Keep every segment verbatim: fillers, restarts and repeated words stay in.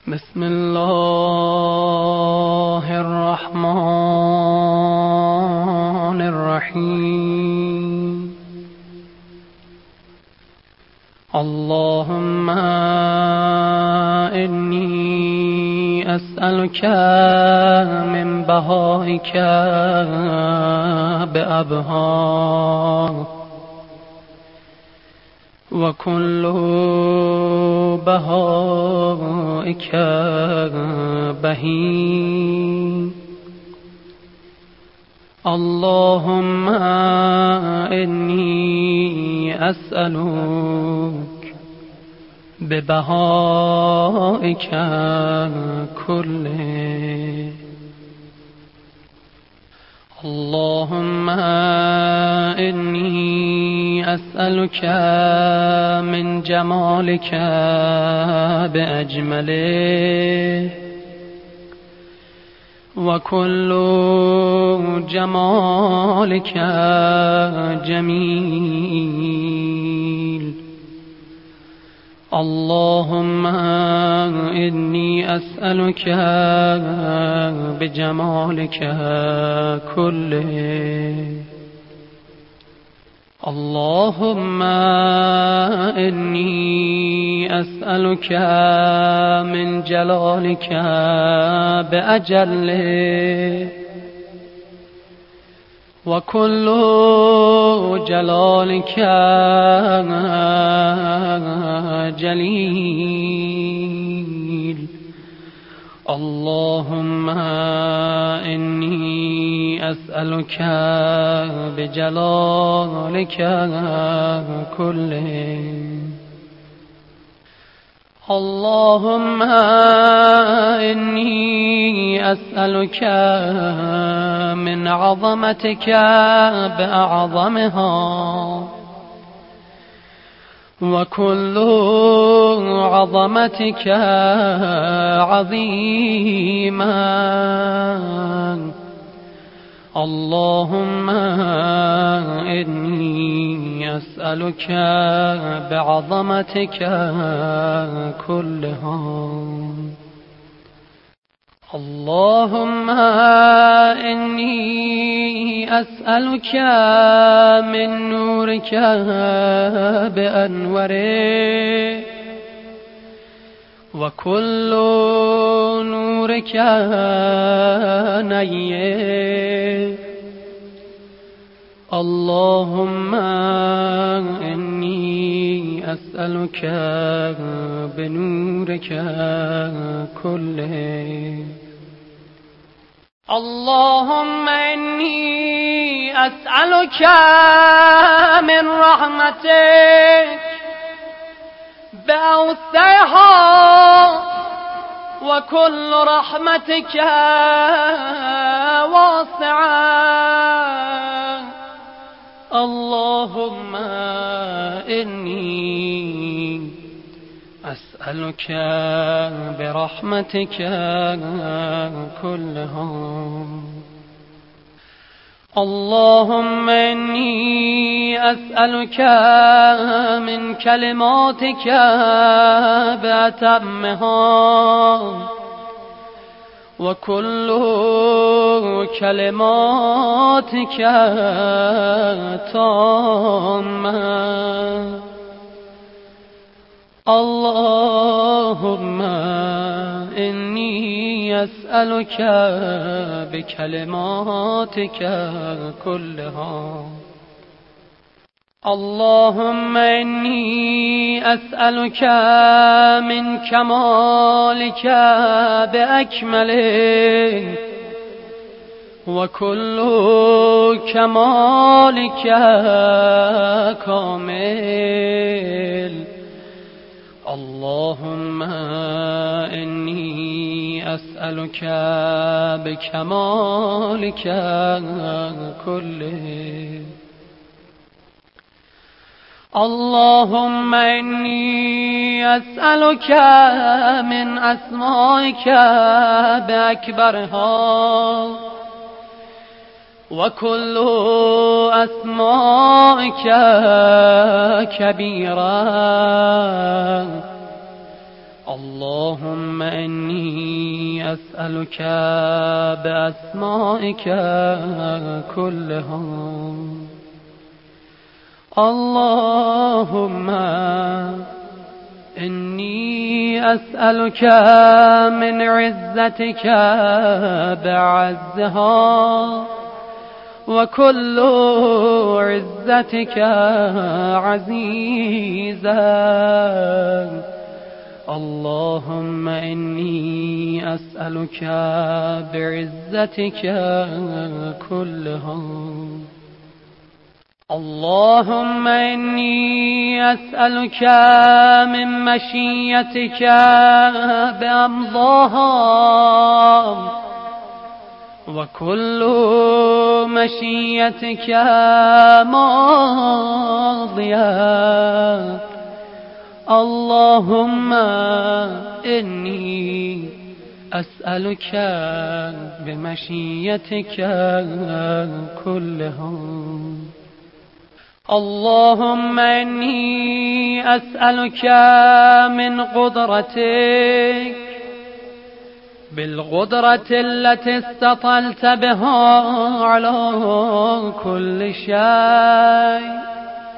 بسم الله الرحمن الرحیم. اللهم إني أسألك من بهائك بأبها وكل بهائك بهي. اللهم إني أسألك ببهائك كله. اللهم إني أسألك من جمالك بأجمله وكل جمالك جميل. اللهم إني أسألك بجمالك كله. اللهم إني أسألك من جلالك بأجله وكل جلالك جليل. اللهم إني أسألك بجلالك كله. اللهم إني أسألك من عظمتك بأعظمها وكل عظمتك عظيما. اللهم إني أسألك بعظمتك كلها. اللهم إني أسألك من نورك بأنوره وكل نورك نير. اللهم إني أسألك بنورك كله. اللهم إني أسألك من رحمتك بأوسعها وكل رحمتك واسعة. اللهم إني أسألك برحمتك كلها. اللهم إني أسألك من كلماتك بأتمها وكل كلماتك تامة. اللهم إني أسألك بكلماتك كلها. اللهم إني أسألك من كمالك بأكمله وكل كمالك كامل. اللهم إني أسألك بكمالك كله. اللهم إني أسألك من أسمائك بأكبرها وكل أسمائك كبيرا. اللهم إني أسألك بأسمائك كلهم. اللهم إني أسألك من عزتك بعزها، وكل عزتك عزيزا. اللهم إني أسألك بعزتك كلهم. اللهم إني أسألك من مشيتك بأمضاها، وكل مشيتك ماضية. اللهم إني أسألك بمشيتك كلهم. اللهم إني أسألك من قدرتك بالقدرة التي استطلت بها على كل شيء،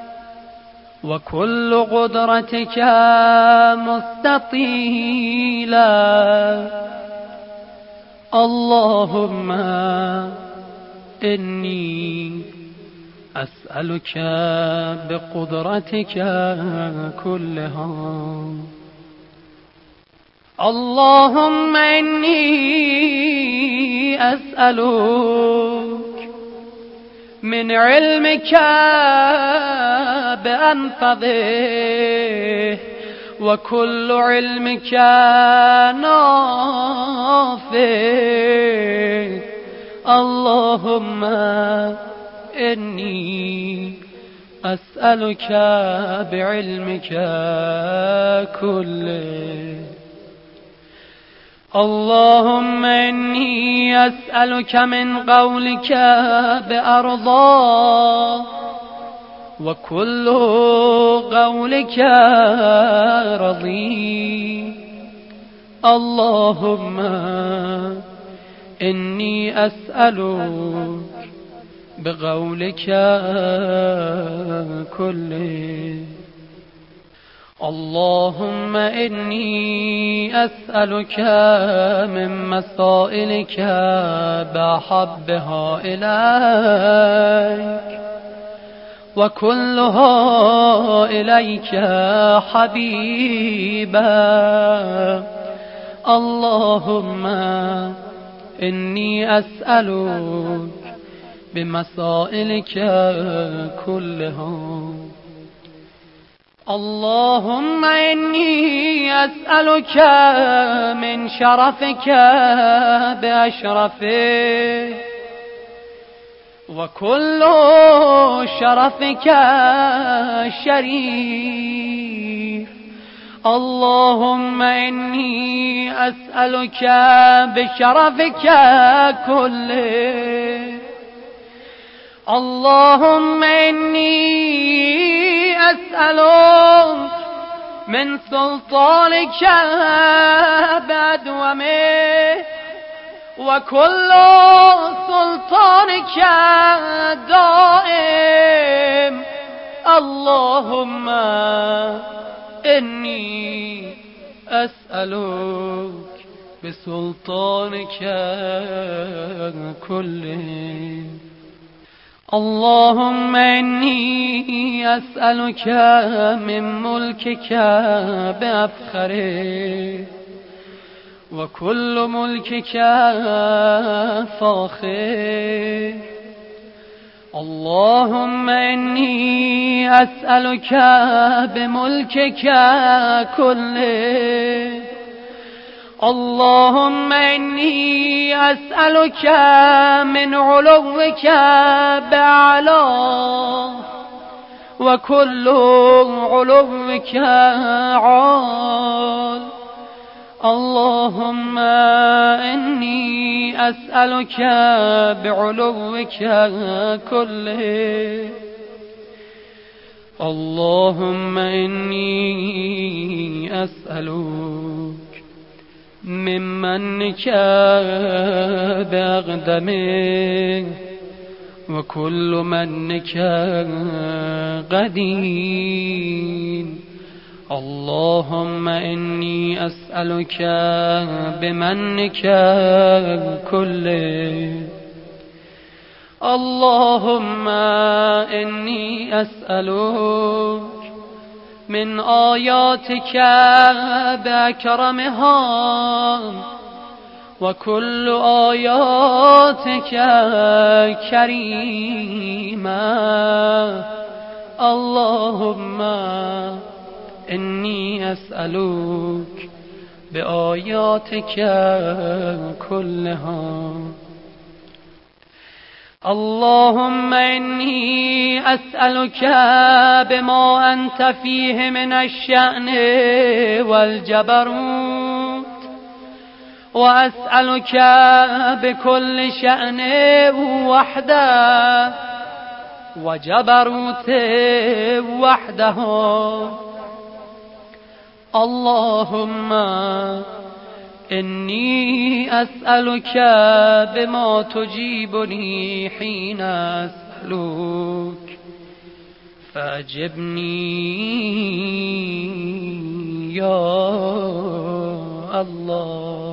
وكل قدرتك مستطيلة. اللهم إني أسألك بقدرتك كلها. اللهم إني أسألك من علمك بأنفذه، وكل علمك نافذ. اللهم إني أسألك بعلمك كله. اللهم إني أسألك من قولك بأرضاه، وكل قولك رضي. اللهم إني أسألك بقولك كله. اللهم إني أسألك من مسائلك بأحبها إليك، وكلها إليك حبيبا. اللهم إني أسألك بمسائلك كلها. اللهم إني أسألك من شرفك بأشرفه، وكل شرفك شريف. اللهم إني أسألك بشرفك كله. اللهم إني أسألك من سلطانك بأدومه، وكل سلطانك دائم. اللهم إني أسألك بسلطانك كله. اللهم إني أسألك من ملكك بأفخره، وكل ملكك فاخر. اللهم إني أسألك بملكك كله. اللهم إني أسألك من علوك بأعلاه، وكل علوك عال. اللهم إني أسألك بعلوك كله. اللهم إني أسألك ممنك بأقدمه وكل منك قديم. اللهم إني أسألك بمنك كله. اللهم إني أسألك من آياتك بأكرمها وكل آياتك كريمة. اللهم إني أسألك بآياتك كلها. اللهم إني أسألك بما أنت فيه من الشأن والجبروت، وأسألك بكل شأن وحده وجبروت وحده. اللهم إني أسألك بما تجيبني حين أسألك فأجبني يا الله.